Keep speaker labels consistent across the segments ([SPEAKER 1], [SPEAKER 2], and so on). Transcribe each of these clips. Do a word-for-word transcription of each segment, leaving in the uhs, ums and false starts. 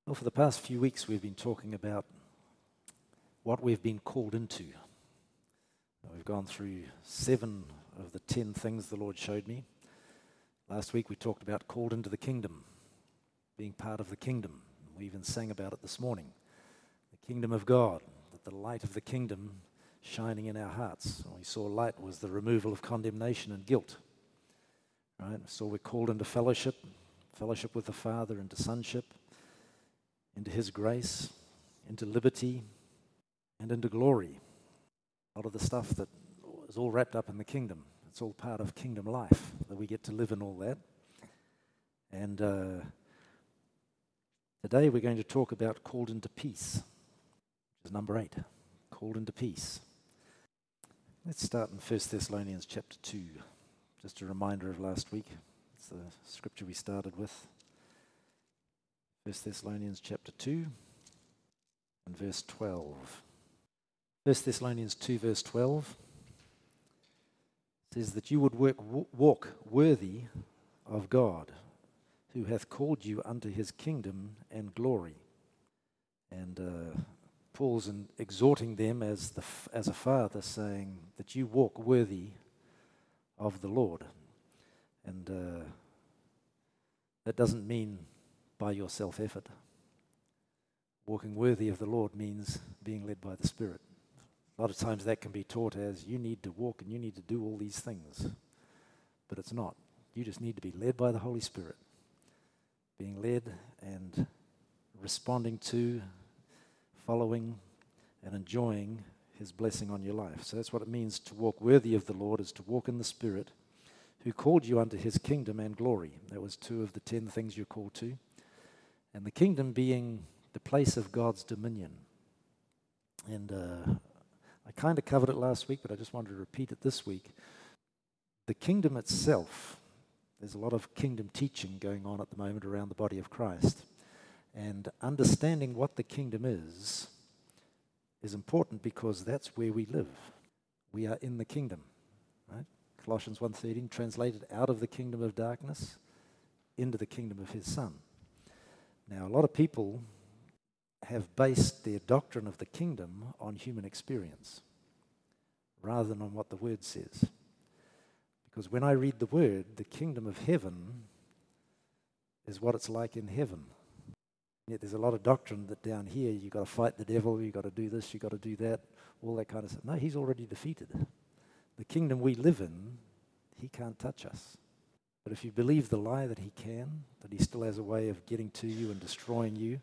[SPEAKER 1] Well, for the past few weeks, we've been talking about what we've been called into. We've gone through seven of the ten things the Lord showed me. Last week, we talked about called into the kingdom, being part of the kingdom. We even sang about it this morning. The kingdom of God, that the light of the kingdom shining in our hearts. And we saw light was the removal of condemnation and guilt. Right? So we're called into fellowship, fellowship with the Father, into sonship, into His grace, into liberty, and into glory. A lot of the stuff that is all wrapped up in the kingdom. It's all part of kingdom life, that we get to live in all that. And uh, today we're going to talk about called into peace, which is number eight, called into peace. Let's start in First Thessalonians chapter two. Just a reminder of last week. It's the scripture we started with. First Thessalonians chapter two and verse twelve. First Thessalonians two verse twelve says that you would work, walk worthy of God, who hath called you unto His kingdom and glory. And uh, Paul's in exhorting them as the as a father, saying that you walk worthy of the Lord. And uh, that doesn't mean by your self-effort. Walking worthy of the Lord means being led by the Spirit. A lot of times that can be taught as you need to walk and you need to do all these things. But it's not. You just need to be led by the Holy Spirit. Being led and responding to, following, and enjoying His blessing on your life. So that's what it means to walk worthy of the Lord, is to walk in the Spirit, who called you unto His kingdom and glory. That was two of the ten things you're called to. And the kingdom being the place of God's dominion. And uh, I kind of covered it last week, but I just wanted to repeat it this week. The kingdom itself, there's a lot of kingdom teaching going on at the moment around the body of Christ. And understanding what the kingdom is, is important because that's where we live. We are in the kingdom, right? Colossians one thirteen, translated out of the kingdom of darkness into the kingdom of His Son. Now, a lot of people have based their doctrine of the kingdom on human experience rather than on what the Word says. Because when I read the Word, the kingdom of heaven is what it's like in heaven. Yet there's a lot of doctrine that down here you've got to fight the devil, you've got to do this, you've got to do that, all that kind of stuff. No, He's already defeated. The kingdom we live in, He can't touch us. But if you believe the lie that He can, that He still has a way of getting to you and destroying you,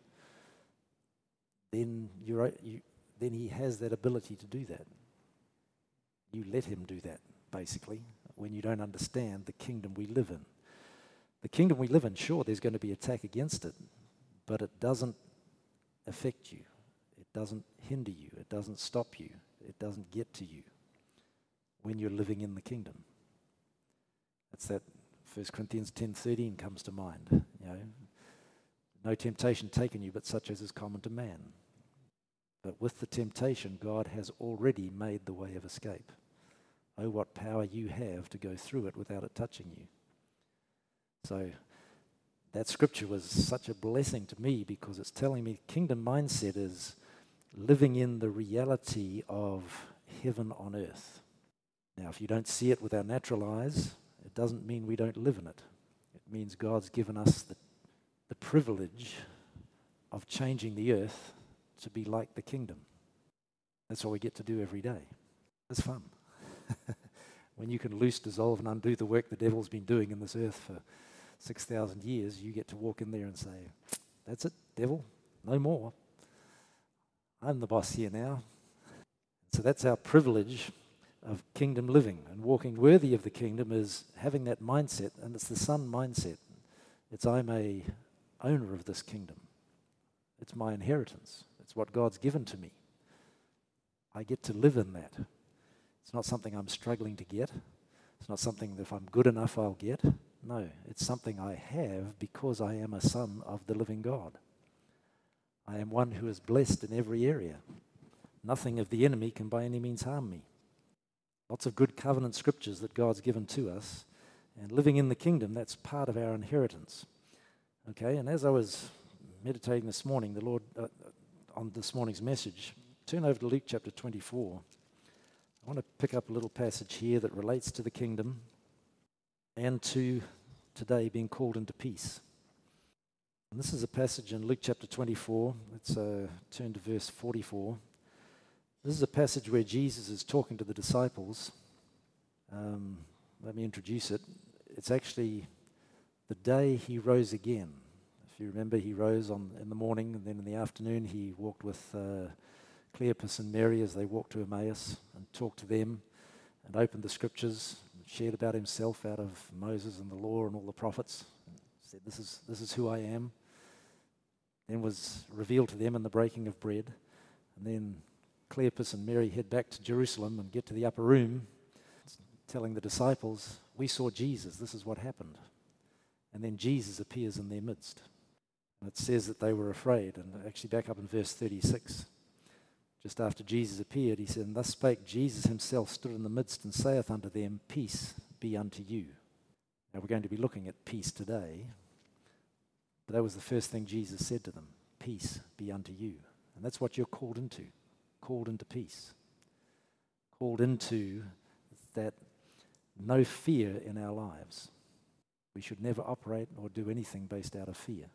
[SPEAKER 1] then you're, you, then He has that ability to do that. You let Him do that, basically, when you don't understand the kingdom we live in. The kingdom we live in, sure, there's going to be attack against it, but it doesn't affect you. It doesn't hinder you. It doesn't stop you. It doesn't get to you when you're living in the kingdom. It's that First Corinthians ten thirteen comes to mind. You know, no temptation taken you, but such as is common to man. But with the temptation, God has already made the way of escape. Oh, what power you have to go through it without it touching you. So that scripture was such a blessing to me because it's telling me kingdom mindset is living in the reality of heaven on earth. Now, if you don't see it with our natural eyes, it doesn't mean we don't live in it. It means God's given us the, the privilege of changing the earth to be like the kingdom. That's what we get to do every day. It's fun. When you can loose, dissolve, and undo the work the devil's been doing in this earth for six thousand years, you get to walk in there and say, that's it, devil, no more. I'm the boss here now. So that's our privilege of kingdom living, and walking worthy of the kingdom is having that mindset, and it's the Son mindset. It's I'm a owner of this kingdom. It's my inheritance. It's what God's given to me. I get to live in that. It's not something I'm struggling to get. It's not something that if I'm good enough I'll get. No, it's something I have because I am a son of the living God. I am one who is blessed in every area. Nothing of the enemy can by any means harm me. Lots of good covenant scriptures that God's given to us, and living in the kingdom, that's part of our inheritance. Okay, and as I was meditating this morning, the Lord, uh, on this morning's message, turn over to Luke chapter twenty-four. I want to pick up a little passage here that relates to the kingdom and to today being called into peace. And this is a passage in Luke chapter twenty-four. Let's uh, turn to verse forty-four. This is a passage where Jesus is talking to the disciples. Um, let me introduce it. It's actually the day he rose again. If you remember, he rose on in the morning, and then in the afternoon he walked with uh, Cleopas and Mary as they walked to Emmaus and talked to them and opened the scriptures, and shared about himself out of Moses and the law and all the prophets. And said, "This is this is who I am." Then was revealed to them in the breaking of bread, and then Cleopas and Mary head back to Jerusalem and get to the upper room, telling the disciples, "We saw Jesus. This is what happened." And then Jesus appears in their midst. And it says that they were afraid. And actually back up in verse thirty-six, just after Jesus appeared, he said, "And thus spake Jesus himself, stood in the midst, and saith unto them, Peace be unto you." Now we're going to be looking at peace today. But that was the first thing Jesus said to them, "Peace be unto you." And that's what you're called into, called into peace. Called into that no fear in our lives. We should never operate or do anything based out of fear.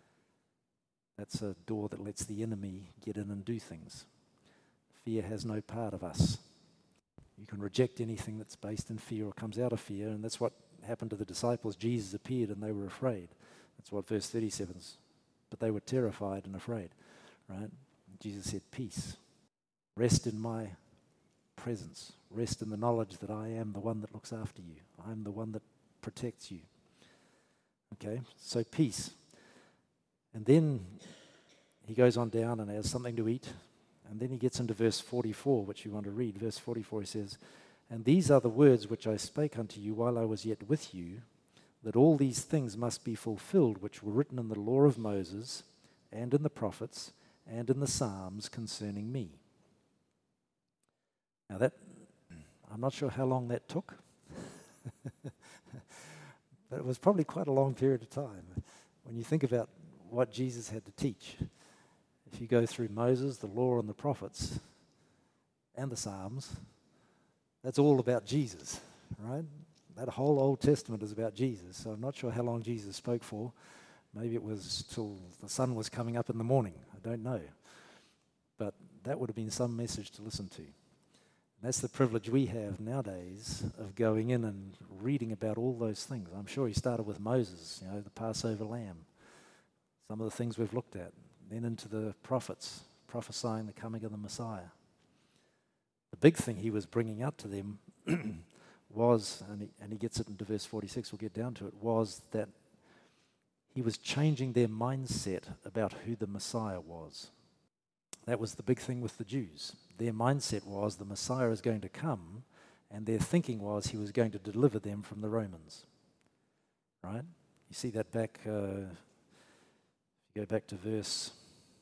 [SPEAKER 1] That's a door that lets the enemy get in and do things. Fear has no part of us. You can reject anything that's based in fear or comes out of fear, and that's what happened to the disciples. Jesus appeared and they were afraid. That's what verse thirty-seven is. But they were terrified and afraid, right? Jesus said, "Peace. Rest in my presence. Rest in the knowledge that I am the one that looks after you. I am the one that protects you." Okay, so peace. And then he goes on down and has something to eat. And then he gets into verse forty-four, which you want to read. Verse forty-four, he says, "And these are the words which I spake unto you while I was yet with you, that all these things must be fulfilled, which were written in the law of Moses, and in the prophets, and in the Psalms concerning me." Now that, I'm not sure how long that took, but it was probably quite a long period of time. When you think about what Jesus had to teach, if you go through Moses, the law and the prophets, and the Psalms, that's all about Jesus, right? That whole Old Testament is about Jesus. So I'm not sure how long Jesus spoke for. Maybe it was till the sun was coming up in the morning. I don't know. But that would have been some message to listen to. And that's the privilege we have nowadays of going in and reading about all those things. I'm sure he started with Moses, you know, the Passover lamb, some of the things we've looked at, then into the prophets, prophesying the coming of the Messiah. The big thing he was bringing out to them was, and he, and he gets it into verse forty-six, we'll get down to it, was that he was changing their mindset about who the Messiah was. That was the big thing with the Jews. Their mindset was the Messiah is going to come, and their thinking was he was going to deliver them from the Romans. Right? You see that back, uh, if you go back to verse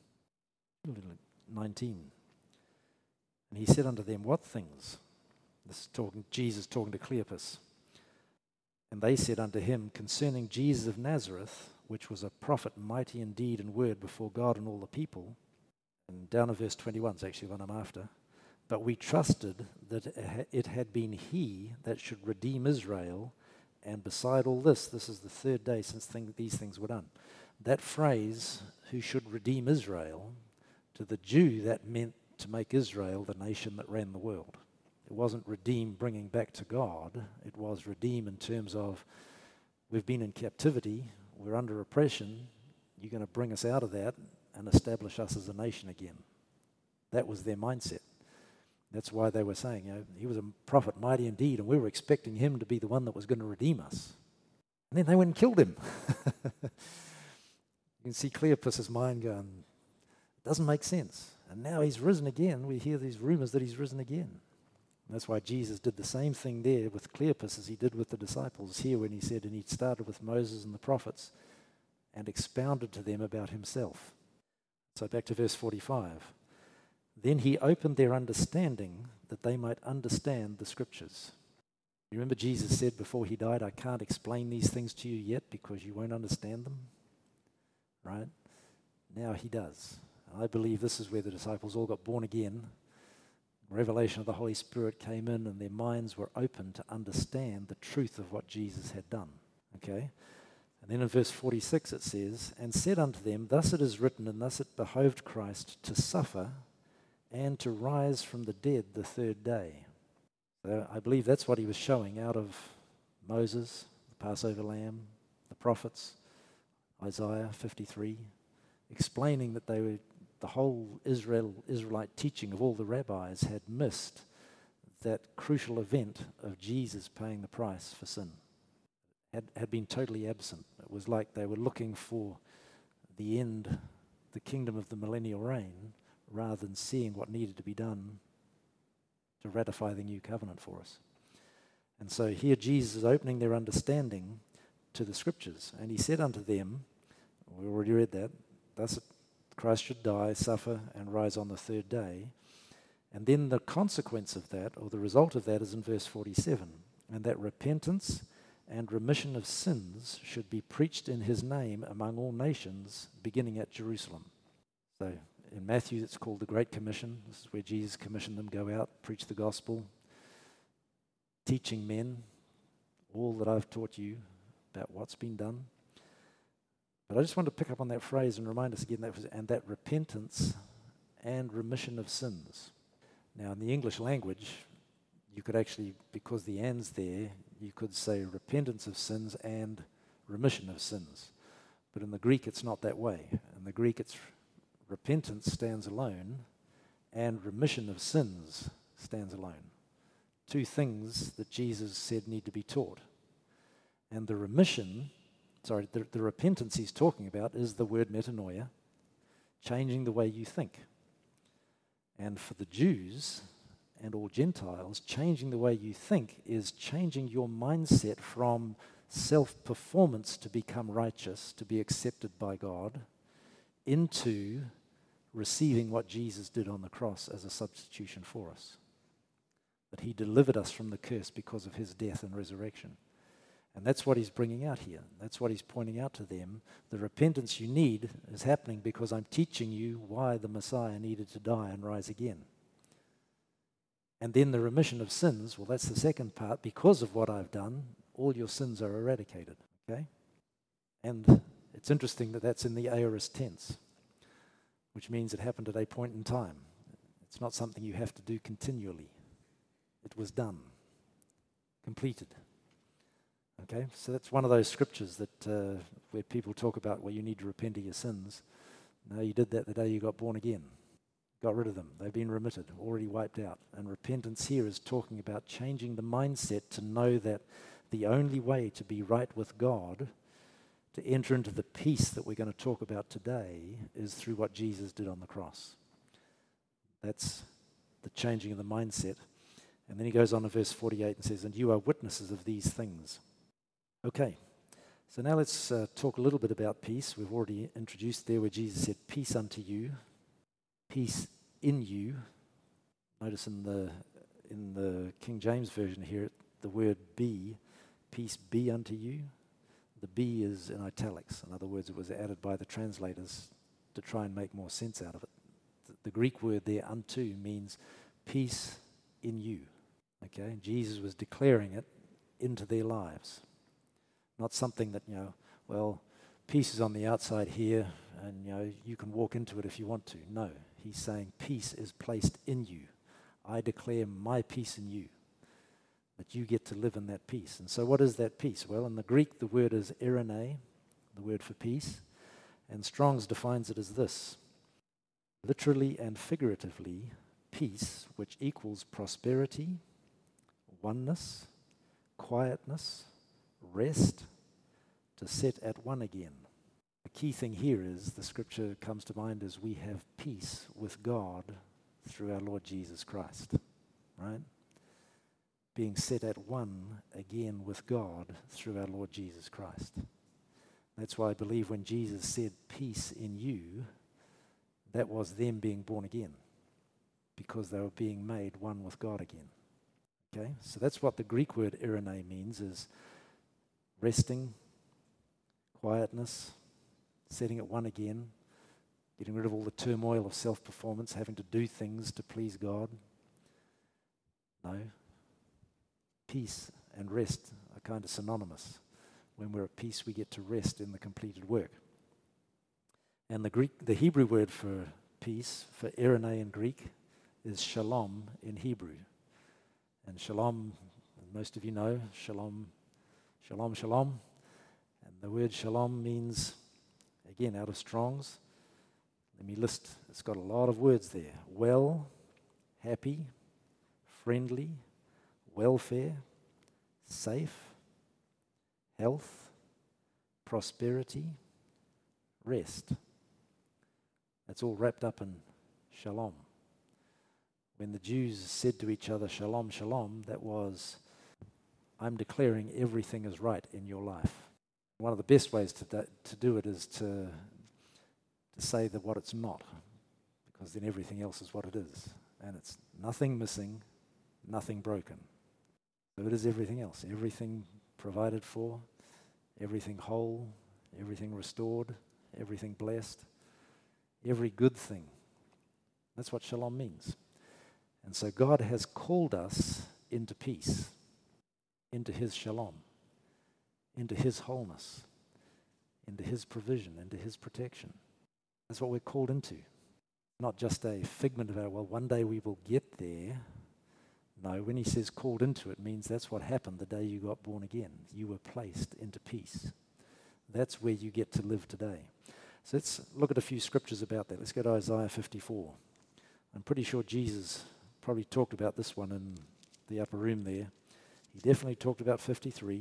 [SPEAKER 1] nineteen. "And he said unto them, What things?" This is talking, Jesus talking to Cleopas. "And they said unto him, Concerning Jesus of Nazareth, which was a prophet mighty in deed and word before God and all the people." And down to verse twenty-one is actually what I'm after. "But we trusted that it had been he that should redeem Israel, and beside all this," this is the third day since thing, these things were done. That phrase, "who should redeem Israel," to the Jew that meant to make Israel the nation that ran the world. It wasn't redeem bringing back to God. It was redeem in terms of, we've been in captivity, we're under oppression, you're going to bring us out of that and establish us as a nation again. That was their mindset. That's why they were saying, you know, he was a prophet mighty indeed, and we were expecting him to be the one that was going to redeem us. And then they went and killed him. You can see Cleopas's mind going, it doesn't make sense. And now he's risen again. We hear these rumors that he's risen again. And that's why Jesus did the same thing there with Cleopas as he did with the disciples here when he said, and he started with Moses and the prophets and expounded to them about himself. So back to verse forty-five. "Then he opened their understanding that they might understand the scriptures." You remember Jesus said before he died, "I can't explain these things to you yet because you won't understand them." Right? Now he does. I believe this is where the disciples all got born again. Revelation of the Holy Spirit came in and their minds were open to understand the truth of what Jesus had done. Okay? And then in verse forty-six it says, and said unto them, thus it is written, and thus it behoved Christ to suffer and to rise from the dead the third day. So I believe that's what he was showing out of Moses, the Passover lamb, the prophets, Isaiah fifty-three, explaining that they were, the whole Israel Israelite teaching of all the rabbis had missed that crucial event of Jesus paying the price for sin. Had, had been totally absent. It was like they were looking for the end, the kingdom of the millennial reign, rather than seeing what needed to be done to ratify the new covenant for us. And so here Jesus is opening their understanding to the scriptures. And he said unto them, we already read that, thus Christ should die, suffer, and rise on the third day. And then the consequence of that, or the result of that, is in verse forty-seven. And that repentance and remission of sins should be preached in his name among all nations, beginning at Jerusalem. So in Matthew, it's called the Great Commission. This is where Jesus commissioned them, go out, preach the gospel, teaching men all that I've taught you about what's been done. But I just want to pick up on that phrase and remind us again, that was, and that repentance and remission of sins. Now, in the English language, you could actually, because the and's there, you could say repentance of sins and remission of sins. But in the Greek, it's not that way. In the Greek, it's repentance stands alone and remission of sins stands alone. Two things that Jesus said need to be taught. And the remission, sorry, the, the repentance he's talking about is the word metanoia, changing the way you think. And for the Jews and all Gentiles, changing the way you think is changing your mindset from self-performance to become righteous, to be accepted by God, into receiving what Jesus did on the cross as a substitution for us. That he delivered us from the curse because of his death and resurrection. And that's what he's bringing out here. That's what he's pointing out to them. The repentance you need is happening because I'm teaching you why the Messiah needed to die and rise again. And then the remission of sins, well, that's the second part. Because of what I've done, all your sins are eradicated. Okay? And it's interesting that that's in the aorist tense, which means it happened at a point in time. It's not something you have to do continually. It was done, completed. Okay, so that's one of those scriptures that uh, where people talk about, well, you need to repent of your sins. No, you did that the day you got born again. Got rid of them. They've been remitted, already wiped out. And repentance here is talking about changing the mindset to know that the only way to be right with God, to enter into the peace that we're going to talk about today, is through what Jesus did on the cross. That's the changing of the mindset. And then he goes on to verse forty-eight and says, and you are witnesses of these things. Okay, so now let's uh, talk a little bit about peace. We've already introduced there where Jesus said, peace unto you, peace in you. Notice in the in the King James Version here, the word be, peace be unto you. The be is in italics. In other words, it was added by the translators to try and make more sense out of it. The, the Greek word there, unto, means peace in you. Okay, Jesus was declaring it into their lives. Not something that, you know, well, peace is on the outside here and, you know, you can walk into it if you want to. No, he's saying peace is placed in you. I declare my peace in you, that you get to live in that peace. And so what is that peace? Well, in the Greek, the word is eirene, the word for peace, and Strong's defines it as this: literally and figuratively, peace, which equals prosperity, oneness, quietness, rest, to set at one again. The key thing here is, the scripture comes to mind, is we have peace with God through our Lord Jesus Christ, right? Being set at one again with God through our Lord Jesus Christ. That's why I believe when Jesus said peace in you, that was them being born again, because they were being made one with God again. Okay, so that's what the Greek word eirene means, is resting, quietness, setting at one again. getting rid of all the turmoil of self-performance, having to do things to please God. No. Peace and rest are kind of synonymous. When we're at peace, we get to rest in the completed work. And the Greek, the Hebrew word for peace, for eirene in Greek, is shalom in Hebrew. And shalom, most of you know, shalom, shalom, shalom. And the word shalom means, again, out of Strong's, let me list, it's got a lot of words there. Well, happy, friendly, welfare, safe, health, prosperity, rest. That's all wrapped up in shalom. When the Jews said to each other, shalom, shalom, that was, I'm declaring everything is right in your life. One of the best ways to do, to do it is to, to say that what it's not, because then everything else is what it is. And it's nothing missing, nothing broken. So it is everything else, everything provided for, everything whole, everything restored, everything blessed, every good thing. That's what shalom means. And so God has called us into peace, into His shalom, into His wholeness, into His provision, into His protection. That's what we're called into. Not just a figment of our, well, one day we will get there. No, when He says called into, it means that's what happened the day you got born again. You were placed into peace. That's where you get to live today. So let's look at a few scriptures about that. Let's go to Isaiah fifty-four. I'm pretty sure Jesus probably talked about this one in the upper room there. He definitely talked about fifty-three,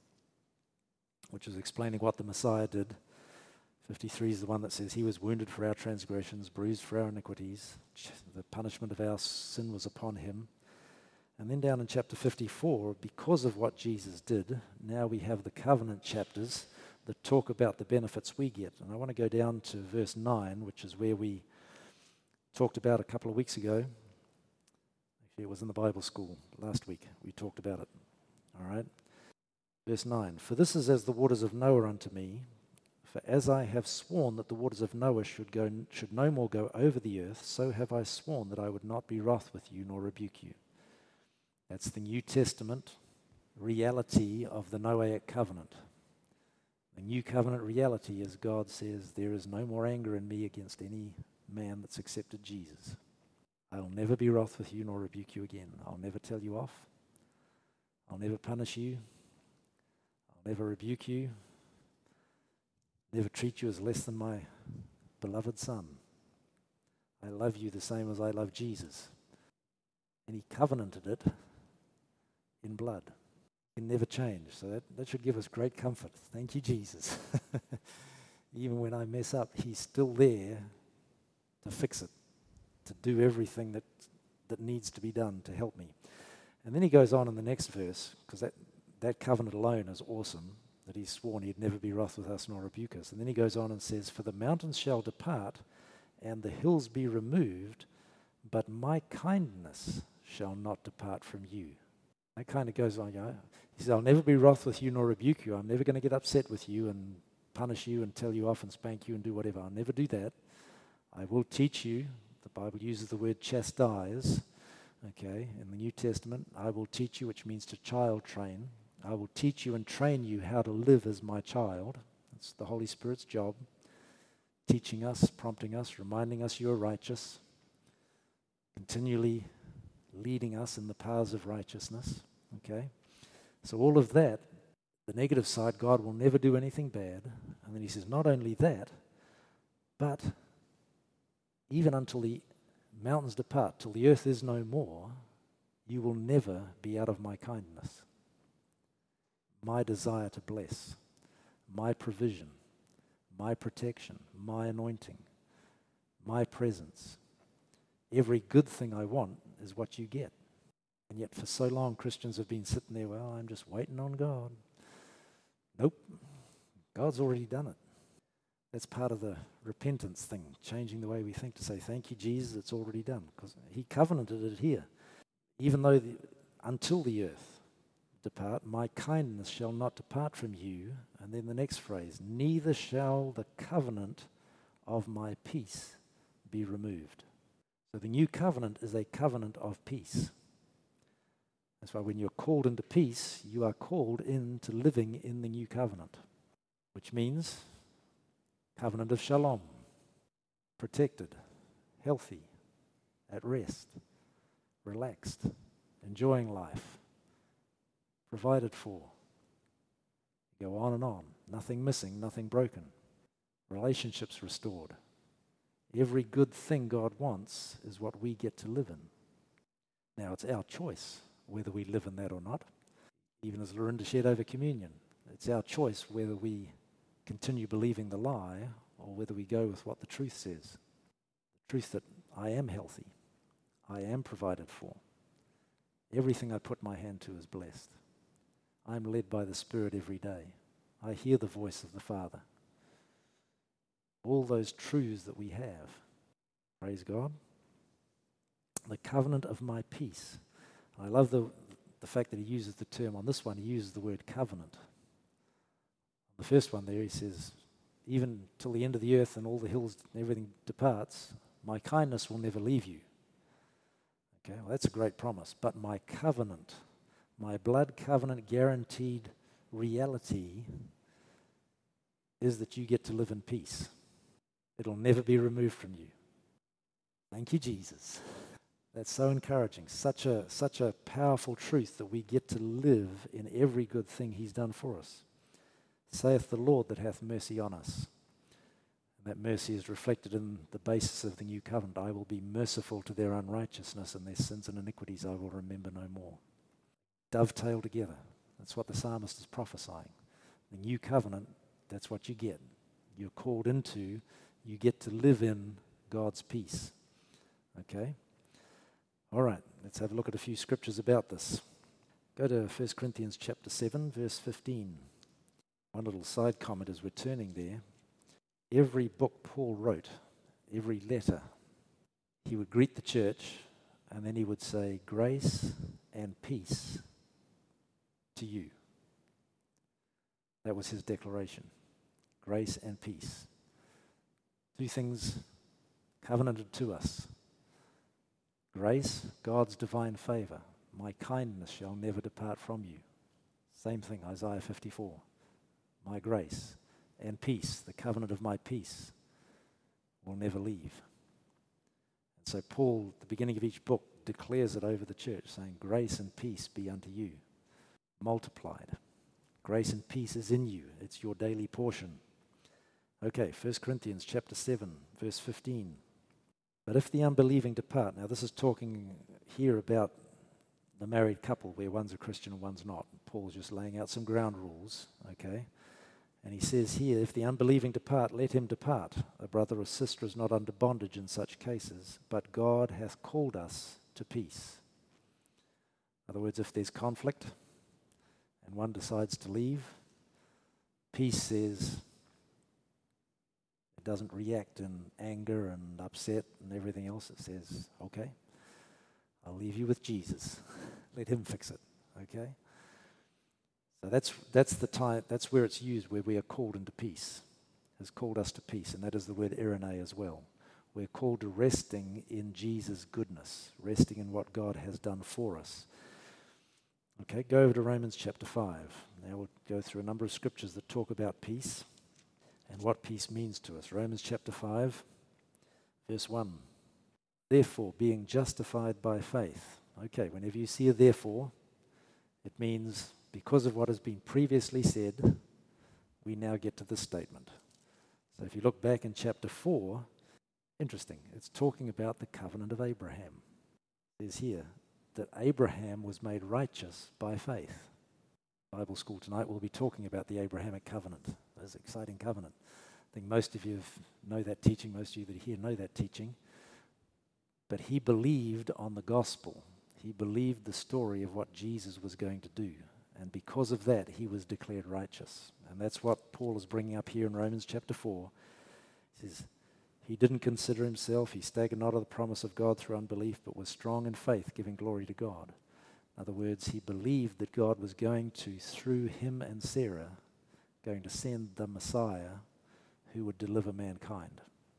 [SPEAKER 1] which is explaining what the Messiah did. fifty-three is the one that says, He was wounded for our transgressions, bruised for our iniquities. The punishment of our sin was upon Him. And then down in chapter fifty-four, because of what Jesus did, now we have the covenant chapters that talk about the benefits we get. And I want to go down to verse nine, which is where we talked about a couple of weeks ago. Actually, it was in the Bible school last week. We talked about it. All right? Verse nine, For this is as the waters of Noah unto me, for as I have sworn that the waters of Noah should go should no more go over the earth, so have I sworn that I would not be wroth with you nor rebuke you. That's the New Testament reality of the Noahic covenant. The new covenant reality is God says, there is no more anger in me against any man that's accepted Jesus. I'll never be wroth with you nor rebuke you again. I'll never tell you off. I'll never punish you. I'll never rebuke you. Never treat you as less than my beloved son. I love you the same as I love Jesus. And He covenanted it in blood. It can never change. So that, that should give us great comfort. Thank you, Jesus. Even when I mess up, He's still there to fix it, to do everything that that needs to be done to help me. And then He goes on in the next verse, because that, that covenant alone is awesome, that He's sworn He'd never be wroth with us nor rebuke us. And then He goes on and says, For the mountains shall depart, and the hills be removed, but my kindness shall not depart from you. That kind of goes on, you know. He says, I'll never be wroth with you nor rebuke you. I'm never going to get upset with you and punish you and tell you off and spank you and do whatever. I'll never do that. I will teach you. The Bible uses the word chastise, okay, in the New Testament. I will teach you, which means to child train. I will teach you and train you how to live as my child. That's the Holy Spirit's job. Teaching us, prompting us, reminding us you're righteous. Continually leading us in the paths of righteousness, okay? So all of that, the negative side, God will never do anything bad. And then He says, not only that, but even until the mountains depart, till the earth is no more, you will never be out of my kindness, my desire to bless, my provision, my protection, my anointing, my presence. Every good thing I want is what you get. And yet for so long Christians have been sitting there, well, I'm just waiting on God. Nope. God's already done it. That's part of the repentance thing, changing the way we think to say, thank you, Jesus, it's already done. Because He covenanted it here. Even though the, until the earth depart, my kindness shall not depart from you. And then the next phrase, neither shall the covenant of my peace be removed. So the new covenant is a covenant of peace. That's why when you're called into peace, you are called into living in the new covenant, which means covenant of shalom, protected, healthy, at rest, relaxed, enjoying life, provided for. Go on and on. Nothing missing, nothing broken. Relationships restored. Every good thing God wants is what we get to live in. Now, it's our choice whether we live in that or not. Even as Lorinda shared over communion, it's our choice whether we continue believing the lie or whether we go with what the truth says. The truth that I am healthy. I am provided for. Everything I put my hand to is blessed. I'm led by the Spirit every day. I hear the voice of the Father. All those truths that we have. Praise God. The covenant of my peace. I love the, the fact that he uses the term. On this one, he uses the word covenant. The first one there, he says, even till the end of the earth and all the hills and everything departs, my kindness will never leave you. Okay, well, that's a great promise. But my covenant, my blood covenant guaranteed reality is that you get to live in peace. It'll never be removed from you. Thank you, Jesus. That's so encouraging. Such a, such a powerful truth that we get to live in every good thing he's done for us. Saith the Lord that hath mercy on us. And that mercy is reflected in the basis of the new covenant. I will be merciful to their unrighteousness, and their sins and iniquities I will remember no more. Dovetail together. That's what the psalmist is prophesying. The new covenant, that's what you get. You're called into, you get to live in God's peace. Okay? All right, let's have a look at a few scriptures about this. Go to First Corinthians chapter seven, verse fifteen. One little side comment as we're turning there. Every book Paul wrote, every letter, he would greet the church and then he would say, grace and peace to you. That was his declaration. Grace and peace. Two things covenanted to us. Grace, God's divine favor. My kindness shall never depart from you. Same thing, Isaiah fifty-four. My grace and peace, the covenant of my peace, will never leave. And so Paul, at the beginning of each book, declares it over the church, saying, grace and peace be unto you, multiplied. Grace and peace is in you. It's your daily portion. Okay, First Corinthians chapter seven, verse fifteen. But if the unbelieving depart, now this is talking here about the married couple where one's a Christian and one's not. Paul's just laying out some ground rules, okay? And he says here, if the unbelieving depart, let him depart. A brother or sister is not under bondage in such cases, but God hath called us to peace. In other words, if there's conflict and one decides to leave, peace says it doesn't react in anger and upset and everything else. It says, okay, I'll leave you with Jesus. Let him fix it, okay? So that's that's the time, that's where it's used, where we are called into peace. Has called us to peace, and that is the word eirene as well. We're called to resting in Jesus' goodness, resting in what God has done for us. Okay, go over to Romans chapter five. Now we'll go through a number of scriptures that talk about peace and what peace means to us. Romans chapter five, verse one. Therefore, being justified by faith. Okay, whenever you see a therefore, it means because of what has been previously said, we now get to this statement. So if you look back in chapter four, interesting, it's talking about the covenant of Abraham. It says here that Abraham was made righteous by faith. Bible school tonight we'll be talking about the Abrahamic covenant. That's an exciting covenant. I think most of you know that teaching, most of you that are here know that teaching. But he believed on the gospel. He believed the story of what Jesus was going to do. And because of that, he was declared righteous. And that's what Paul is bringing up here in Romans chapter four. He says, he didn't consider himself, he staggered not at the promise of God through unbelief, but was strong in faith, giving glory to God. In other words, he believed that God was going to, through him and Sarah, going to send the Messiah who would deliver mankind.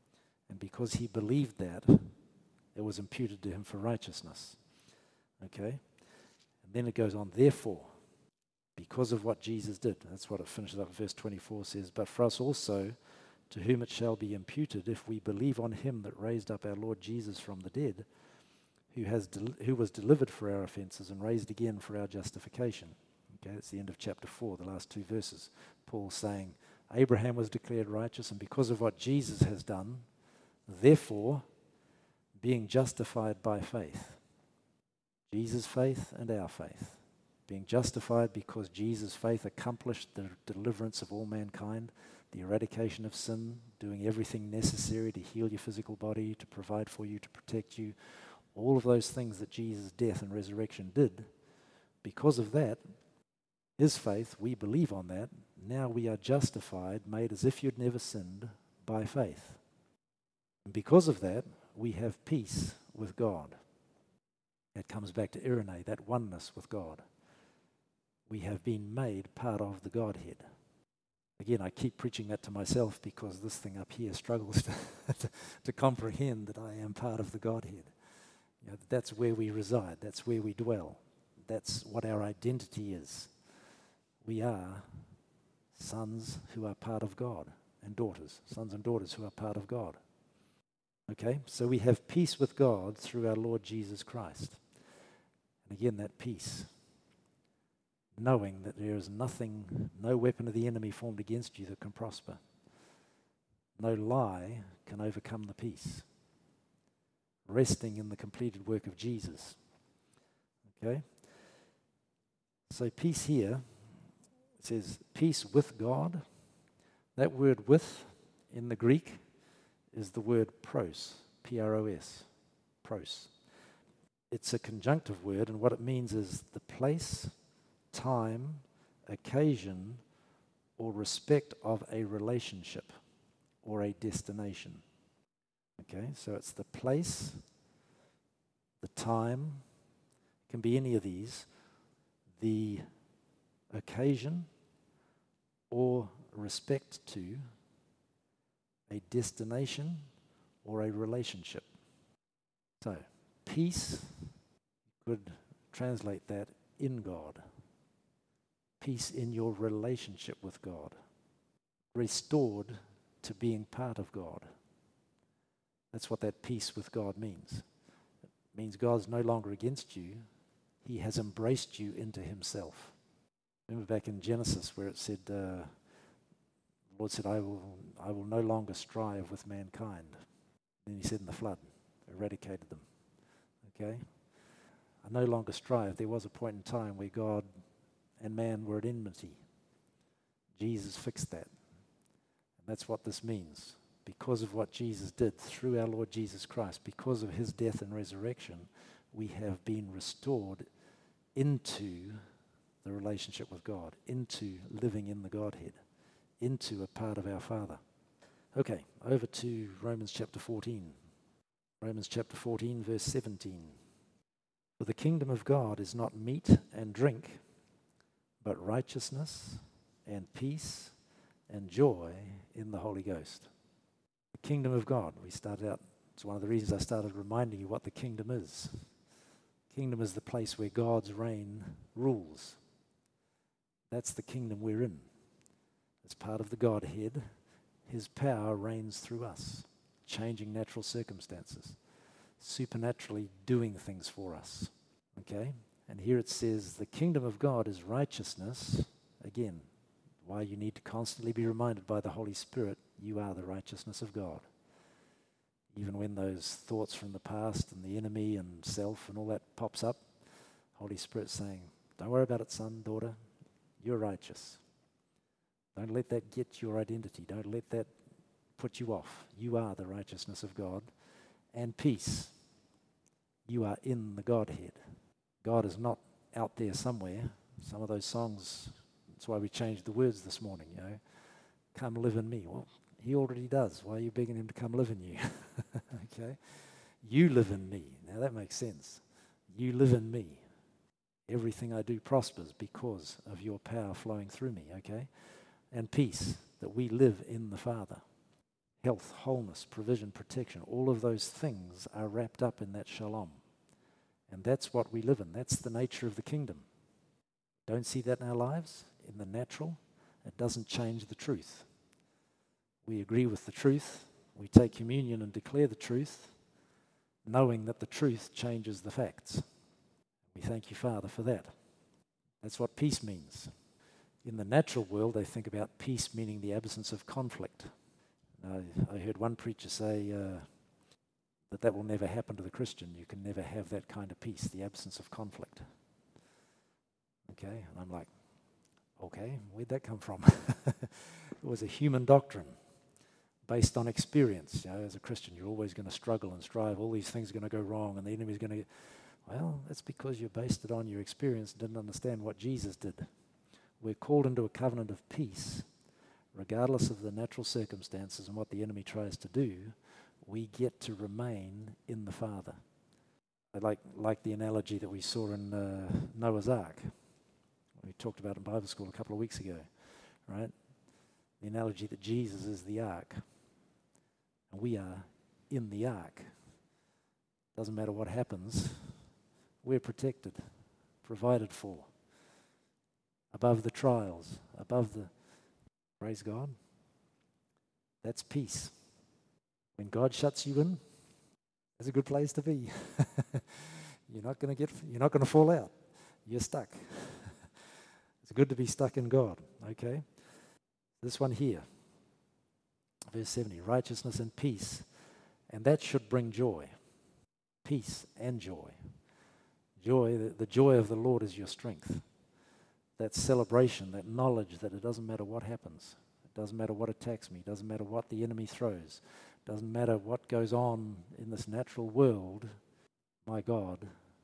[SPEAKER 1] And because he believed that, it was imputed to him for righteousness. Okay? And then it goes on, therefore, because of what Jesus did. That's what it finishes up. Verse twenty-four says, but for us also, to whom it shall be imputed, if we believe on him that raised up our Lord Jesus from the dead, who has del- who was delivered for our offences and raised again for our justification. Okay, that's the end of chapter four, the last two verses. Paul saying, Abraham was declared righteous, and because of what Jesus has done, therefore, being justified by faith, Jesus' faith and our faith, being justified because Jesus' faith accomplished the deliverance of all mankind, the eradication of sin, doing everything necessary to heal your physical body, to provide for you, to protect you, all of those things that Jesus' death and resurrection did. Because of that, his faith, we believe on that. Now we are justified, made as if you'd never sinned, by faith. And because of that, we have peace with God. That comes back to Irene, that oneness with God. We have been made part of the Godhead. Again, I keep preaching that to myself because this thing up here struggles to, to, to comprehend that I am part of the Godhead. You know, that's where we reside. That's where we dwell. That's what our identity is. We are sons who are part of God, and daughters, sons and daughters who are part of God. Okay, so we have peace with God through our Lord Jesus Christ. And again, that peace, knowing that there is nothing, no weapon of the enemy formed against you that can prosper. No lie can overcome the peace. Resting in the completed work of Jesus. Okay? So peace here, it says peace with God. That word with in the Greek is the word pros, P R O S, pros. It's a conjunctive word, and what it means is the place, time, occasion, or respect of a relationship or a destination. Okay, so it's the place, the time, can be any of these, the occasion, or respect to a destination or a relationship. So, peace, you could translate that in God. Peace in your relationship with God. Restored to being part of God. That's what that peace with God means. It means God's no longer against you. He has embraced you into himself. Remember back in Genesis where it said, uh, the Lord said, I will, I will no longer strive with mankind. And then he said in the flood, eradicated them. Okay? I no longer strive. There was a point in time where God and man were at enmity. Jesus fixed that. And that's what this means. Because of what Jesus did through our Lord Jesus Christ, because of his death and resurrection, we have been restored into the relationship with God, into living in the Godhead, into a part of our Father. Okay, over to Romans chapter fourteen. Romans chapter fourteen, verse seventeen. For the kingdom of God is not meat and drink, but righteousness and peace and joy in the Holy Ghost. The kingdom of God, we started out, it's one of the reasons I started reminding you what the kingdom is. Kingdom is the place where God's reign rules. That's the kingdom we're in. As part of the Godhead, his power reigns through us, changing natural circumstances, supernaturally doing things for us. Okay? And here it says, the kingdom of God is righteousness. Again, why you need to constantly be reminded by the Holy Spirit, you are the righteousness of God. Even when those thoughts from the past and the enemy and self and all that pops up, Holy Spirit saying, don't worry about it, son, daughter. You're righteous. Don't let that get your identity. Don't let that put you off. You are the righteousness of God. And peace. You are in the Godhead. God is not out there somewhere. Some of those songs, that's why we changed the words this morning, you know. Come live in me. Well, he already does. Why are you begging him to come live in you? Okay? You live in me. Now that makes sense. You live in me. Everything I do prospers because of your power flowing through me, okay? And peace, that we live in the Father. health, wholeness, provision, protection, all of those things are wrapped up in that shalom. And that's what we live in. That's the nature of the kingdom. Don't see that in our lives, in the natural. It doesn't change the truth. We agree with the truth. We take communion and declare the truth, knowing that the truth changes the facts. We thank you, Father, for that. That's what peace means. In the natural world, they think about peace meaning the absence of conflict. I, I heard one preacher say uh, that that will never happen to the Christian. You can never have that kind of peace, the absence of conflict. Okay, and I'm like, okay, where'd that come from? It was a human doctrine based on experience. You know, as a Christian, you're always going to struggle and strive. All these things are going to go wrong, and the enemy's going to... Well, that's because you based it on your experience and didn't understand what Jesus did. We're called into a covenant of peace, regardless of the natural circumstances and what the enemy tries to do. We get to remain in the Father. I like, like the analogy that we saw in uh, Noah's Ark. We talked about in Bible school a couple of weeks ago, right? The analogy that Jesus is the ark, and we are in the ark. Doesn't matter what happens, we're protected, provided for, above the trials, above the... Praise God. That's peace. When God shuts you in, that's a good place to be. You're not going to get, you're not going to fall out. You're stuck. It's good to be stuck in God, okay? This one here, verse seventy, righteousness and peace, and that should bring joy. Peace and joy. Joy, the, the joy of the Lord is your strength. That celebration, that knowledge that it doesn't matter what happens. It doesn't matter what attacks me. It doesn't matter what the enemy throws. It doesn't matter what goes on in this natural world. My God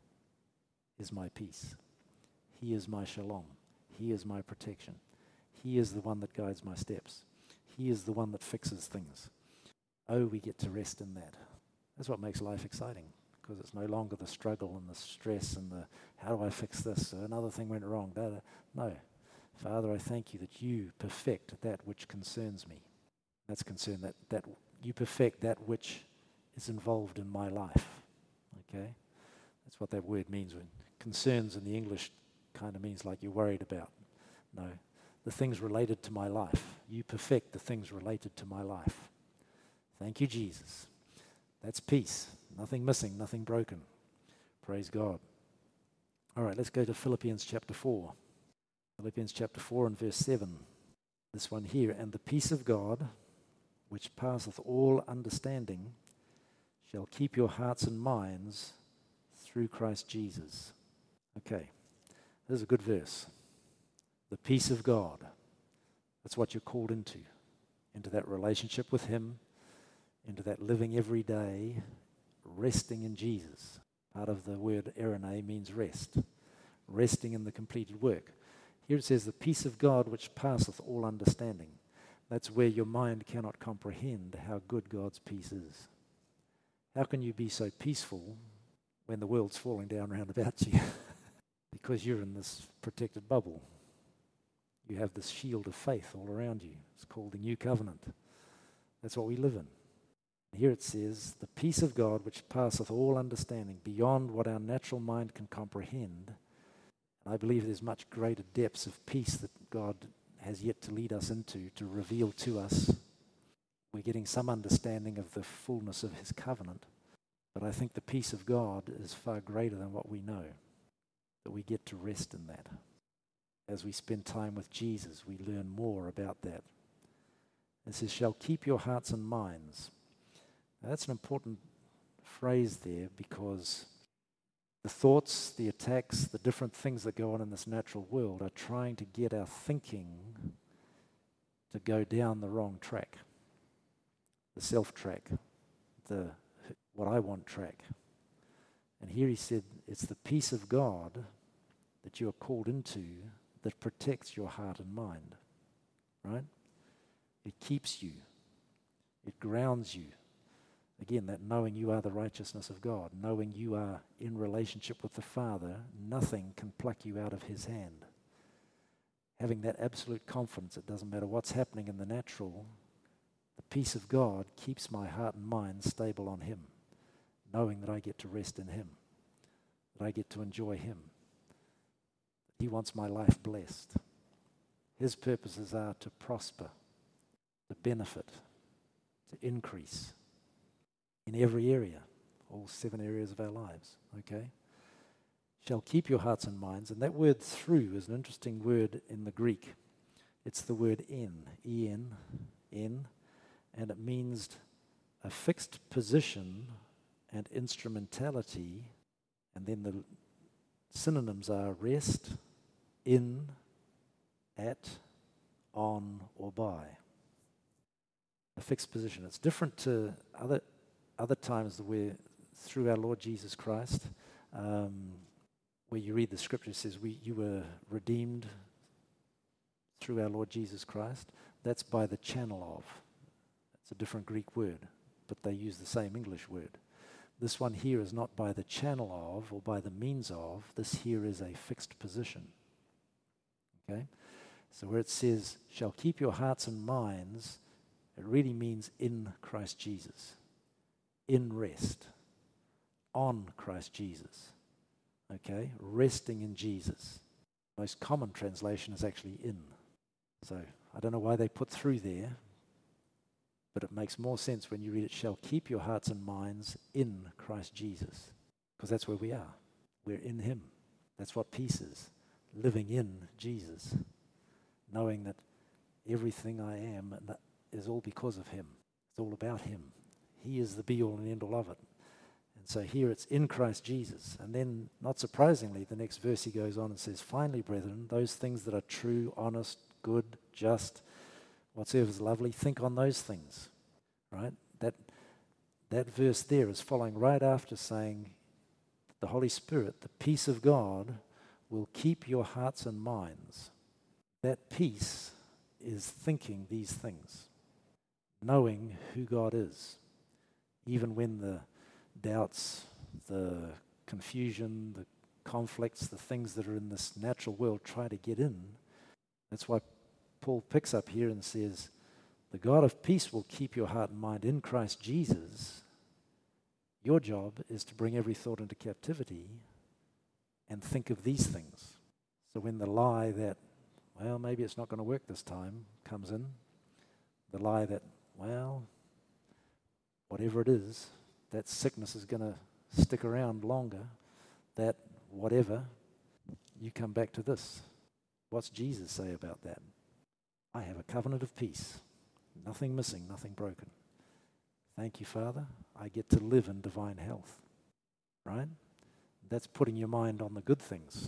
[SPEAKER 1] is my peace. He is my shalom. He is my protection. He is the one that guides my steps. He is the one that fixes things. Oh, we get to rest in that. That's what makes life exciting, because it's no longer the struggle and the stress and the, how do I fix this? So another thing went wrong. Da, da. No. Father, I thank you that you perfect that which concerns me. That's concern, that, that you perfect that which is involved in my life. Okay? That's what that word means. When concerns in the English kind of means like you're worried about. No. The things related to my life. You perfect the things related to my life. Thank you, Jesus. That's peace. Nothing missing, nothing broken. Praise God. All right, let's go to Philippians chapter four. Philippians chapter four and verse seven. This one here. And the peace of God, which passeth all understanding, shall keep your hearts and minds through Christ Jesus. Okay, this is a good verse. The peace of God. That's what you're called into. Into that relationship with Him, into that living every day, resting in Jesus. Part of the word erene means rest. Resting in the completed work. Here it says, the peace of God which passeth all understanding. That's where your mind cannot comprehend how good God's peace is. How can you be so peaceful when the world's falling down round about you? Because you're in this protected bubble. You have this shield of faith all around you. It's called the New Covenant. That's what we live in. Here it says, the peace of God which passeth all understanding, beyond what our natural mind can comprehend. And I believe there's much greater depths of peace that God has yet to lead us into, to reveal to us. We're getting some understanding of the fullness of His covenant. But I think the peace of God is far greater than what we know. That we get to rest in that. As we spend time with Jesus, we learn more about that. It says, shall keep your hearts and minds. Now, that's an important phrase there, because the thoughts, the attacks, the different things that go on in this natural world are trying to get our thinking to go down the wrong track. The self track, the what I want track. And here he said, it's the peace of God that you are called into that protects your heart and mind, right? It keeps you. It grounds you. Again, that knowing you are the righteousness of God, knowing you are in relationship with the Father, nothing can pluck you out of His hand. Having that absolute confidence, it doesn't matter what's happening in the natural, the peace of God keeps my heart and mind stable on him, knowing that I get to rest in him, that I get to enjoy him. He wants my life blessed. His purposes are to prosper, to benefit, to increase in every area, all seven areas of our lives, okay? Shall keep your hearts and minds. And that word through is an interesting word in the Greek. It's the word en, E N, en, and it means a fixed position and instrumentality, and then the synonyms are rest, in, at, on, or by. A fixed position. It's different to other other times where through our Lord Jesus Christ, um, where you read the scripture, it says we you were redeemed through our Lord Jesus Christ. That's by the channel of. It's a different Greek word, but they use the same English word. This one here is not by the channel of or by the means of. This here is a fixed position. Okay? So where it says, shall keep your hearts and minds, it really means in Christ Jesus. In rest. On Christ Jesus. Okay? Resting in Jesus. Most common translation is actually in. So I don't know why they put through there, but it makes more sense when you read it, shall keep your hearts and minds in Christ Jesus. Because that's where we are. We're in him. That's what peace is. Living in Jesus. Knowing that everything I am is all because of him. It's all about him. He is the be-all and end-all of it. And so here it's in Christ Jesus. And then, not surprisingly, the next verse he goes on and says, finally, brethren, those things that are true, honest, good, just, whatsoever is lovely, think on those things. Right? That, that verse there is following right after saying, the Holy Spirit, the peace of God, will keep your hearts and minds. That peace is thinking these things, knowing who God is. Even when the doubts, the confusion, the conflicts, the things that are in this natural world try to get in, that's why Paul picks up here and says, the God of peace will keep your heart and mind in Christ Jesus. Your job is to bring every thought into captivity and think of these things. So when the lie that, well, maybe it's not going to work this time comes in, the lie that, well, whatever it is, that sickness is going to stick around longer, that whatever, you come back to this. What's Jesus say about that? I have a covenant of peace, nothing missing, nothing broken. Thank you, Father. I get to live in divine health, right? That's putting your mind on the good things.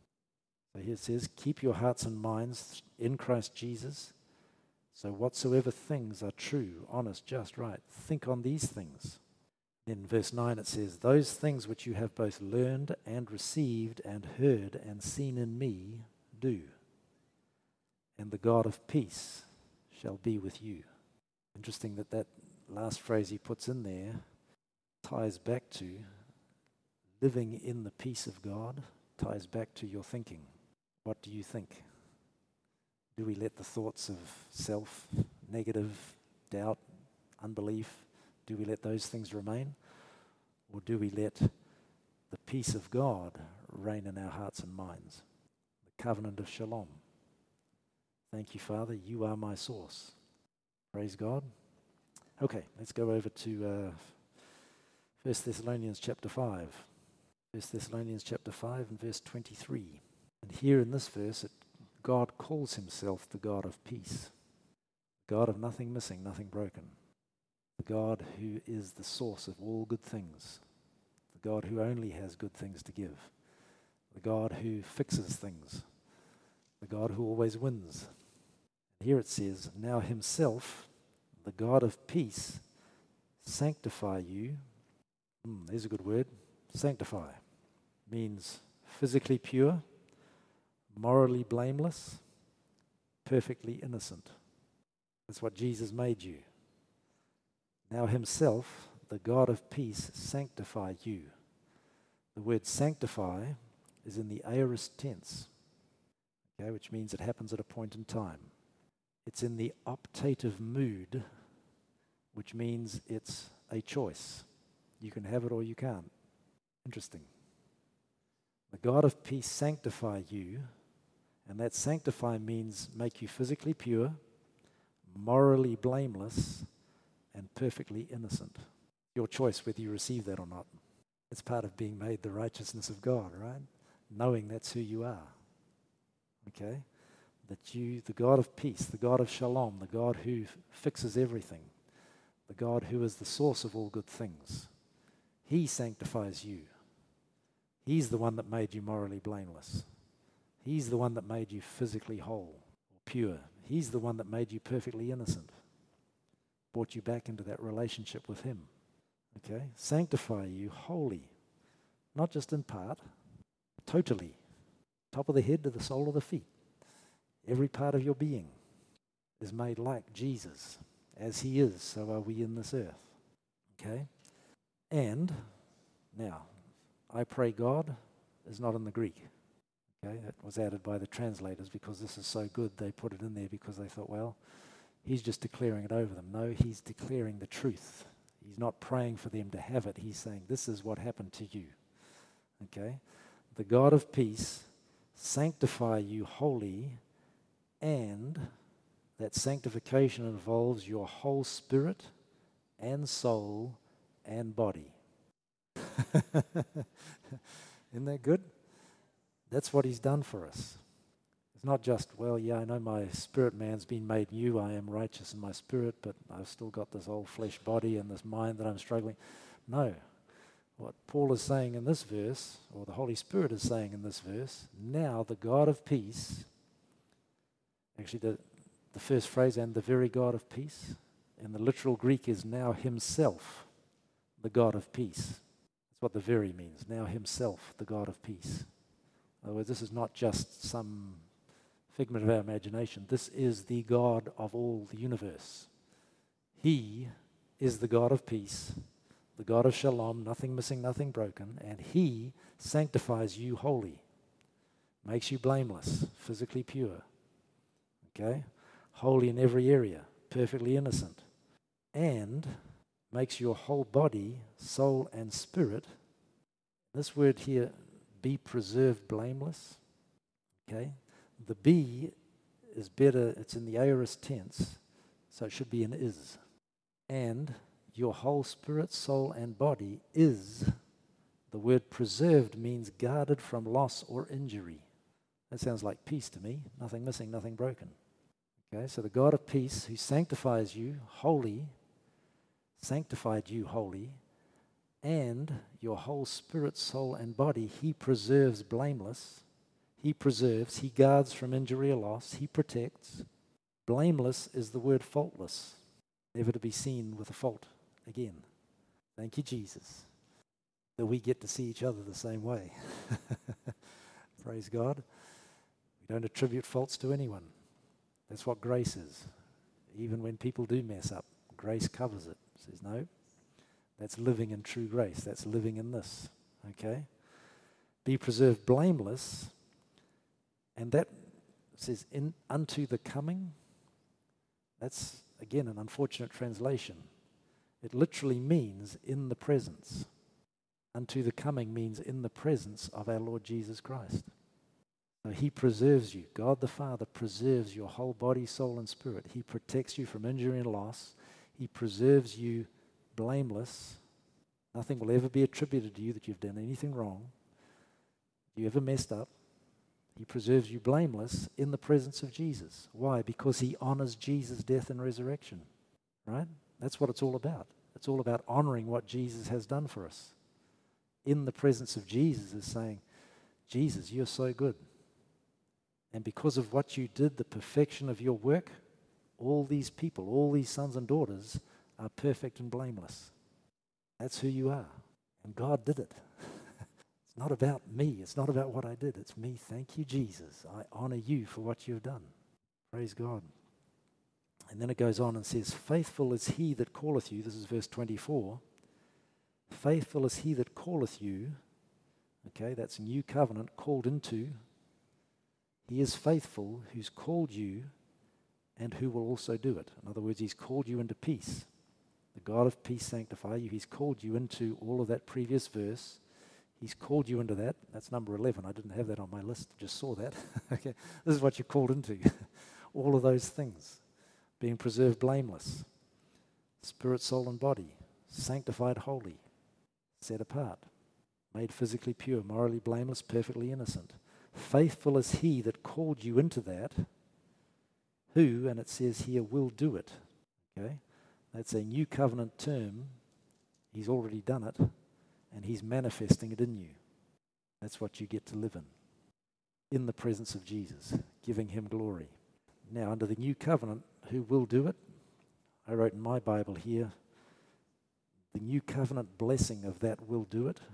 [SPEAKER 1] So here it says, keep your hearts and minds in Christ Jesus. So whatsoever things are true, honest, just, right, think on these things. In verse nine it says, those things which you have both learned and received and heard and seen in me, do. And the God of peace shall be with you. Interesting that that last phrase he puts in there ties back to living in the peace of God, ties back to your thinking. What do you think? Do we let the thoughts of self, negative, doubt, unbelief, do we let those things remain? Or do we let the peace of God reign in our hearts and minds? The covenant of shalom. Thank you, Father. You are my source. Praise God. Okay, let's go over to uh, First Thessalonians chapter five. First Thessalonians chapter five and verse twenty-three. And here in this verse, it, God calls himself the God of peace. God of nothing missing, nothing broken. The God who is the source of all good things. The God who only has good things to give. The God who fixes things. The God who always wins. And here it says, now himself, the God of peace, sanctify you. Mm, there's a good word. Sanctify means physically pure, morally blameless, perfectly innocent. That's what Jesus made you. Now himself, the God of peace, sanctify you. The word sanctify is in the aorist tense, okay, which means it happens at a point in time. It's in the optative mood which means it's a choice. You can have it or you can't. Interesting. The God of peace sanctify you, and that sanctify means make you physically pure, morally blameless, and perfectly innocent. Your choice whether you receive that or not. It's part of being made the righteousness of God, right? Knowing that's who you are. Okay? That you, the God of peace, the God of shalom, the God who f- fixes everything, the God who is the source of all good things, He sanctifies you. He's the one that made you morally blameless. He's the one that made you physically whole or pure. He's the one that made you perfectly innocent, brought you back into that relationship with Him. Okay? Sanctify you wholly, not just in part, totally. Top of the head to the sole of the feet. Every part of your being is made like Jesus. As He is, so are we in this earth. Okay? And, now, I pray God is not in the Greek. Okay? It was added by the translators because this is so good, they put it in there because they thought, well, He's just declaring it over them. No, He's declaring the truth. He's not praying for them to have it. He's saying, this is what happened to you. Okay? The God of peace sanctify you wholly, and that sanctification involves your whole spirit and soul and body. Isn't that good? That's what He's done for us. It's not just, well, yeah, I know my spirit man's been made new. I am righteous in my spirit, but I've still got this old flesh body and this mind that I'm struggling. No. What Paul is saying in this verse, or the Holy Spirit is saying in this verse, now the God of peace, actually the, the first phrase, and the very God of peace, in the literal Greek is now Himself, the God of peace. That's what the very means, now Himself, the God of peace. In other words, this is not just some figment of our imagination. This is the God of all the universe. He is the God of peace, the God of shalom, nothing missing, nothing broken, and He sanctifies you wholly, makes you blameless, physically pure, okay, holy in every area, perfectly innocent, and makes your whole body, soul, and spirit, this word here, be preserved blameless, okay, the be is better, it's in the aorist tense, so it should be an is. And your whole spirit, soul, and body is, the word preserved means guarded from loss or injury. That sounds like peace to me, nothing missing, nothing broken. Okay, so the God of peace who sanctifies you wholly, sanctified you wholly, and your whole spirit, soul, and body, He preserves blameless. He preserves, He guards from injury or loss, He protects. Blameless is the word faultless, never to be seen with a fault again. Thank you, Jesus, that we get to see each other the same way. Praise God. We don't attribute faults to anyone. That's what grace is. Even when people do mess up, grace covers it. It says, no, that's living in true grace. That's living in this. Okay? Be preserved blameless. And that says, in unto the coming. That's, again, an unfortunate translation. It literally means in the presence. Unto the coming means in the presence of our Lord Jesus Christ. So He preserves you. God the Father preserves your whole body, soul, and spirit. He protects you from injury and loss. He preserves you blameless. Nothing will ever be attributed to you that you've done anything wrong. You ever messed up. He preserves you blameless in the presence of Jesus. Why? Because He honors Jesus' death and resurrection. Right? That's what it's all about. It's all about honoring what Jesus has done for us. In the presence of Jesus is saying, Jesus, you're so good. And because of what you did, the perfection of your work, all these people, all these sons and daughters are perfect and blameless. That's who you are. And God did it. It's not about me. It's not about what I did. It's me. Thank you, Jesus. I honor you for what you've done. Praise God. And then it goes on and says, faithful is He that calleth you. This is verse twenty-four. Faithful is He that calleth you. Okay, that's new covenant, called into. He is faithful who's called you and who will also do it. In other words, He's called you into peace. The God of peace sanctify you. He's called you into all of that previous verse. He's called you into that. That's number eleven. I didn't have that on my list. Just saw that. Okay, this is what you're called into. All of those things. Being preserved blameless. Spirit, soul, and body. Sanctified holy. Set apart. Made physically pure. Morally blameless. Perfectly innocent. Faithful is he that called you into that. Who, and it says here, will do it. Okay? That's a new covenant term. He's already done it. And he's manifesting it in you. That's what you get to live in. In the presence of Jesus, giving him glory. Now, under the new covenant, who will do it? I wrote in my Bible here, the new covenant blessing of that will do it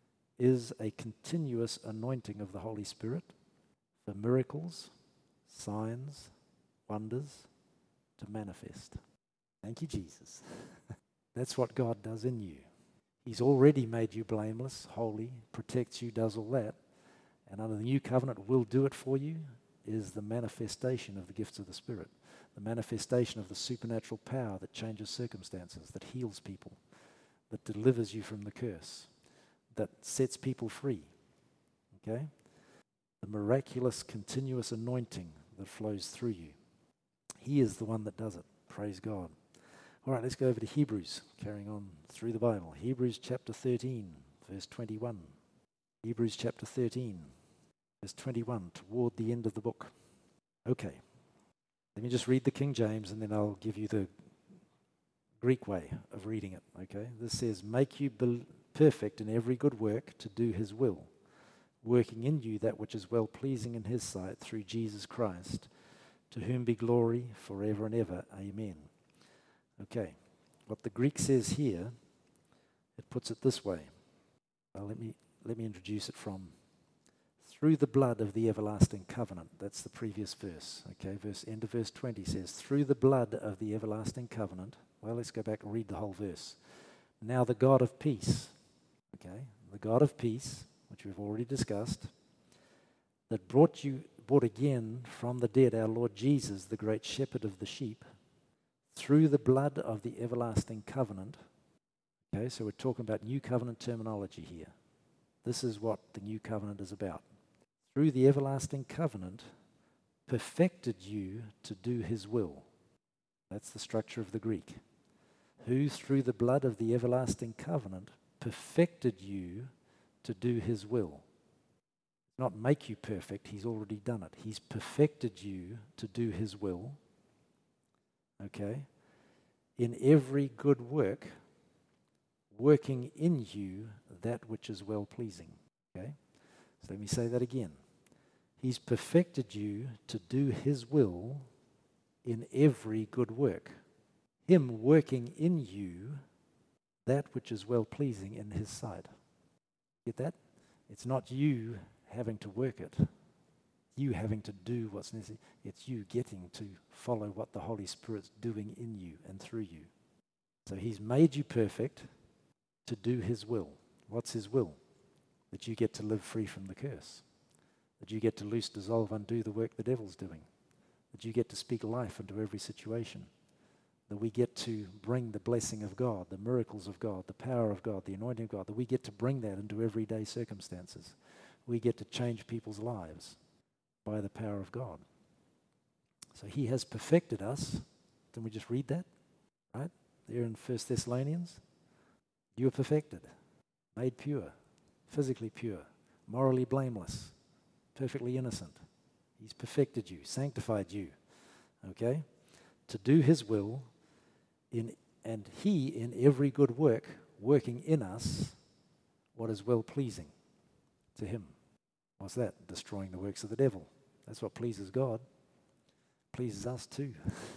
[SPEAKER 1] is a continuous anointing of the Holy Spirit for miracles, signs, wonders to manifest. Thank you, Jesus. That's what God does in you. He's already made you blameless, holy, protects you, does all that. And under the new covenant, will do it for you is the manifestation of the gifts of the Spirit, the manifestation of the supernatural power that changes circumstances, that heals people, that delivers you from the curse, that sets people free. Okay? The miraculous, continuous anointing that flows through you. He is the one that does it. Praise God. All right, let's go over to Hebrews, carrying on through the Bible. Hebrews chapter thirteen, verse twenty-one. Hebrews chapter thirteen, verse twenty-one, toward the end of the book. Okay, let me just read the King James and then I'll give you the Greek way of reading it, okay? This says, make you be perfect in every good work to do his will, working in you that which is well-pleasing in his sight through Jesus Christ, to whom be glory forever and ever. Amen. Okay, what the Greek says here, it puts it this way. Well, let me let me introduce it from through the blood of the everlasting covenant. That's the previous verse. Okay, verse end of verse twenty says, through the blood of the everlasting covenant. Well, let's go back and read the whole verse. Now the God of peace, okay, the God of peace, which we've already discussed, that brought you brought again from the dead our Lord Jesus, the great shepherd of the sheep, through the blood of the everlasting covenant. Okay, so we're talking about new covenant terminology here. This is what the new covenant is about. Through the everlasting covenant, perfected you to do his will. That's the structure of the Greek. Who, through the blood of the everlasting covenant, perfected you to do his will. Not make you perfect, he's already done it. He's perfected you to do his will. Okay? In every good work, working in you that which is well-pleasing. Okay? So let me say that again. He's perfected you to do his will in every good work. Him working in you that which is well-pleasing in his sight. Get that? It's not you having to work it. You having to do what's necessary. It's you getting to follow what the Holy Spirit's doing in you and through you. So he's made you perfect to do his will. What's his will? That you get to live free from the curse. That you get to loose, dissolve, undo the work the devil's doing. That you get to speak life into every situation. That we get to bring the blessing of God, the miracles of God, the power of God, the anointing of God. That we get to bring that into everyday circumstances. We get to change people's lives by the power of God. So he has perfected us. Didn't we just read that? Right? There in First Thessalonians. You are perfected, made pure, physically pure, morally blameless, perfectly innocent. He's perfected you, sanctified you. Okay? To do his will, in and he in every good work, working in us what is well-pleasing to him. What's that? Destroying the works of the devil. That's what pleases God. Pleases us too.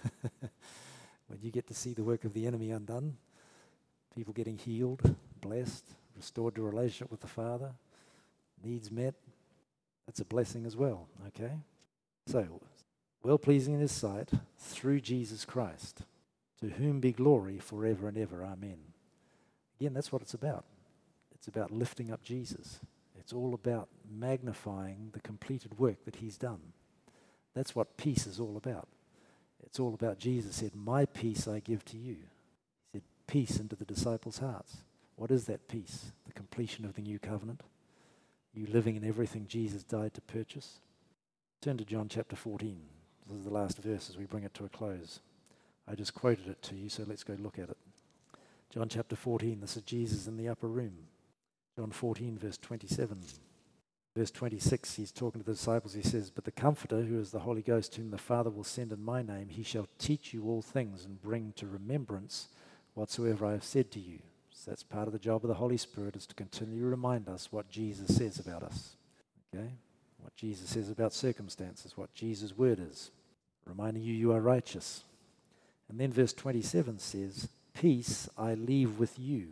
[SPEAKER 1] When you get to see the work of the enemy undone, people getting healed, blessed, restored to a relationship with the Father, needs met, that's a blessing as well, okay? So, well-pleasing in his sight through Jesus Christ, to whom be glory forever and ever. Amen. Again, that's what it's about. It's about lifting up Jesus. It's all about magnifying the completed work that he's done. That's what peace is all about. It's all about Jesus said, my peace I give to you. He said, peace into the disciples' hearts. What is that peace? The completion of the new covenant. You living in everything Jesus died to purchase. Turn to John chapter fourteen. This is the last verse as we bring it to a close. I just quoted it to you, so let's go look at it. John chapter fourteen, this is Jesus in the upper room. John fourteen, verse twenty-seven. Verse twenty-six, he's talking to the disciples. He says, "But the Comforter, who is the Holy Ghost, whom the Father will send in my name, he shall teach you all things and bring to remembrance whatsoever I have said to you." So that's part of the job of the Holy Spirit, is to continually remind us what Jesus says about us. Okay? What Jesus says about circumstances, what Jesus' word is. Reminding you you are righteous. And then verse twenty-seven says, "Peace I leave with you.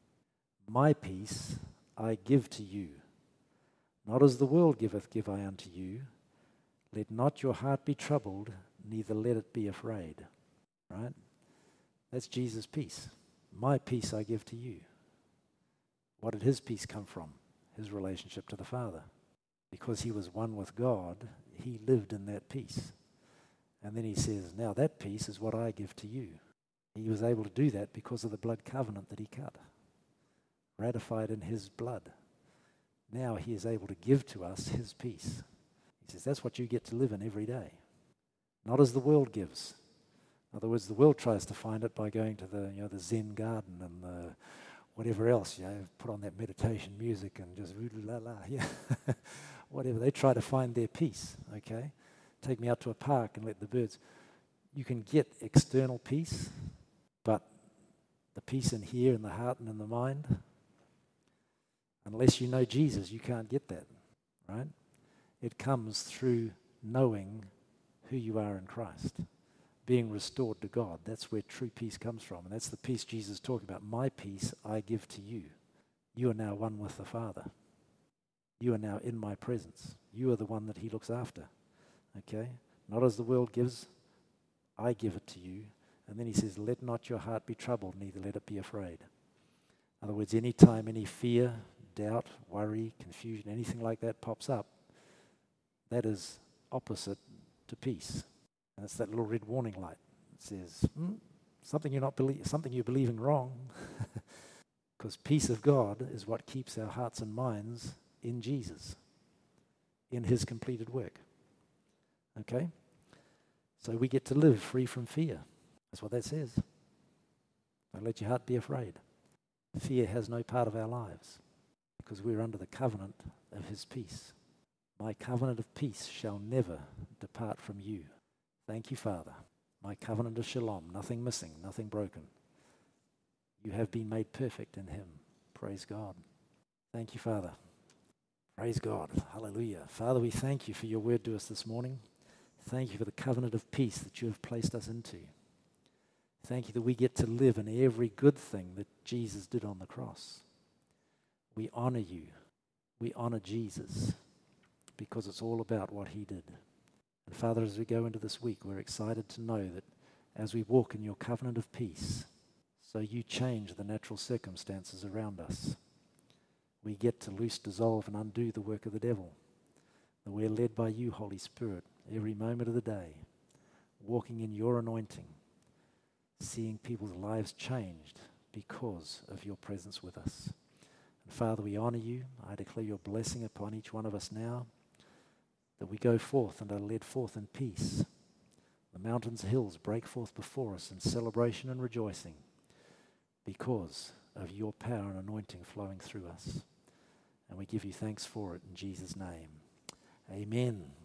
[SPEAKER 1] My peace I give to you. Not as the world giveth, give I unto you. Let not your heart be troubled, neither let it be afraid." Right? That's Jesus' peace. My peace I give to you. What did his peace come from? His relationship to the Father. Because he was one with God, he lived in that peace. And then he says, now that peace is what I give to you. He was able to do that because of the blood covenant that he cut, ratified in his blood. Now he is able to give to us his peace. He says, that's what you get to live in every day. Not as the world gives. In other words, the world tries to find it by going to the, you know, the Zen garden and the whatever else, you know, put on that meditation music and just la la, yeah, whatever. They try to find their peace, okay? Take me out to a park and let the birds. You can get external peace, but the peace in here, in the heart and in the mind, unless you know Jesus, you can't get that, right? It comes through knowing who you are in Christ, being restored to God. That's where true peace comes from, and that's the peace Jesus is talking about. My peace I give to you. You are now one with the Father. You are now in my presence. You are the one that he looks after, okay? Not as the world gives, I give it to you. And then he says, let not your heart be troubled, neither let it be afraid. In other words, any time any fear, doubt, worry, confusion, anything like that pops up, that is opposite to peace. And it's that little red warning light. It says, hmm, something you're not believe, something you're believing wrong. Because peace of God is what keeps our hearts and minds in Jesus, in his completed work. Okay? So we get to live free from fear. That's what that says. Don't let your heart be afraid. Fear has no part of our lives because we're under the covenant of his peace. My covenant of peace shall never depart from you. Thank you, Father. My covenant of shalom, nothing missing, nothing broken. You have been made perfect in him. Praise God. Thank you, Father. Praise God. Hallelujah. Father, we thank you for your word to us this morning. Thank you for the covenant of peace that you have placed us into. Thank you that we get to live in every good thing that Jesus did on the cross. We honor you. We honor Jesus because it's all about what he did. And Father, as we go into this week, we're excited to know that as we walk in your covenant of peace, so you change the natural circumstances around us. We get to loose, dissolve, and undo the work of the devil. That we're led by you, Holy Spirit, every moment of the day, walking in your anointing, seeing people's lives changed because of your presence with us. And Father, we honor you. I declare your blessing upon each one of us now, that we go forth and are led forth in peace. The mountains and hills break forth before us in celebration and rejoicing because of your power and anointing flowing through us. And we give you thanks for it in Jesus' name. Amen.